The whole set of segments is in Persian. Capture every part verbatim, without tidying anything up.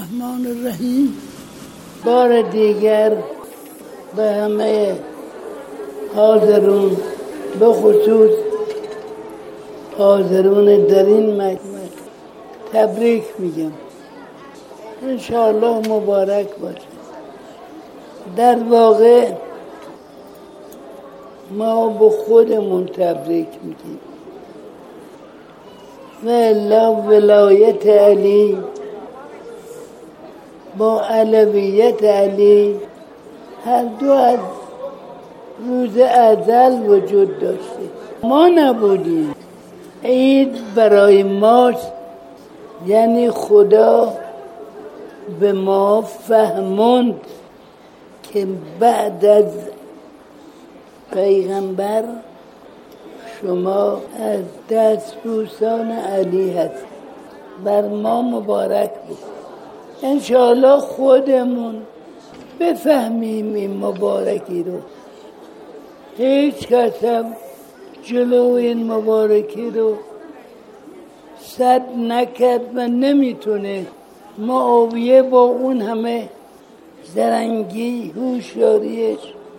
الرحمن الرحیم. بار دیگر به همه حاضرون، به خصوص حاضرون در این مجمع تبریک میگم. انشاءالله مبارک باشه. در واقع ما به خودمون تبریک میگیم و الا ولایت علی با علویت علی هر دو از روز ازل وجود داشته. ما نبودیم. عید برای ماست، یعنی خدا به ما فهموند که بعد از پیغمبر شما از دستبوسان علی هست. بر ما مبارک بود. انشاءالله خودمون بفهمیم این مبارکی رو. هیچ کس هم جلو این مبارکی رو سد نکرد و نمیتونه. معاویه با اون همه زرنگی هوشیاریش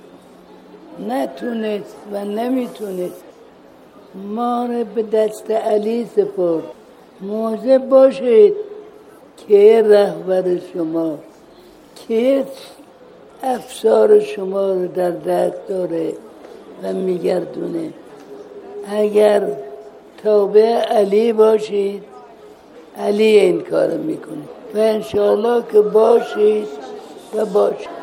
نتونست و نمیتونست ما رو به دست علی سپرد. مواظب باشید که رهبر شما، که افسار شما رو در دست داره و میگردونه. اگر تابع علی باشید، علی این کار میکنه و انشاءالله که باشید و باشید.